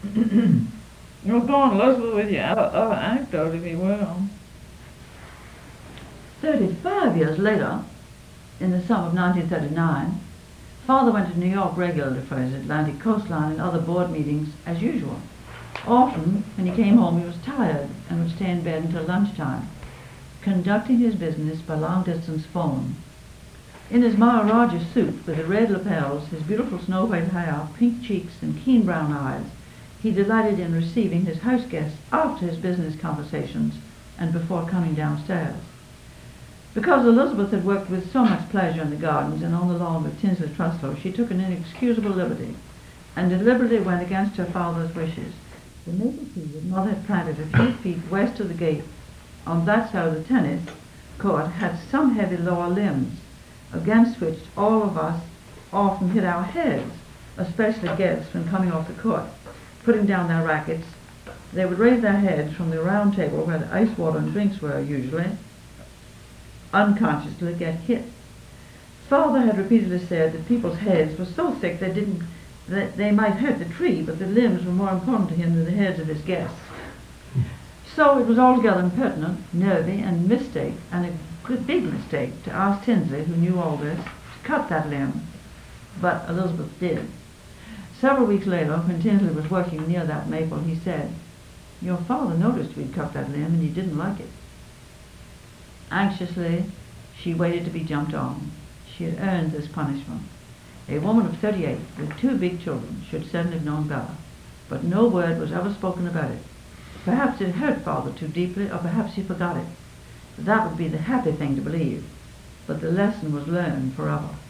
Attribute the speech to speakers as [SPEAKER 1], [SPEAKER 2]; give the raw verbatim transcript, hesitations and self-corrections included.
[SPEAKER 1] You'll go on, Elizabeth, with your other, other anecdote, if you will.
[SPEAKER 2] Thirty-five years later, in the summer of nineteen thirty-nine, Father went to New York regularly for his Atlantic coastline and other board meetings as usual. Often, when he came home, he was tired and would stay in bed until lunchtime, conducting his business by long-distance phone. In his Maharaja suit with the red lapels, his beautiful snow-white hair, pink cheeks, and keen brown eyes, he delighted in receiving his house guests after his business conversations and before coming downstairs. Because Elizabeth had worked with so much pleasure in the gardens and on the lawn with Tinsley Truslow, she took an inexcusable liberty and deliberately went against her father's wishes. The maple tree that Mother had planted a few feet west of the gate on that side of the tennis court had some heavy lower limbs, against which all of us often hit our heads, especially guests when coming off the court. Putting down their rackets, they would raise their heads from the round table where the ice water and drinks were usually, unconsciously get hit. Father had repeatedly said that people's heads were so thick they didn't that they might hurt the tree, but the limbs were more important to him than the heads of his guests. So it was altogether impertinent, nervy, and mistake, and a good big mistake, to ask Tinsley, who knew all this, to cut that limb. But Elizabeth did. Several weeks later, when Tinsley was working near that maple, he said, "Your father noticed we'd cut that limb, and he didn't like it." Anxiously, she waited to be jumped on. She had earned this punishment. A woman of thirty-eight with two big children should certainly have known better, but no word was ever spoken about it. Perhaps it hurt Father too deeply, or perhaps he forgot it. That would be the happy thing to believe, but the lesson was learned forever.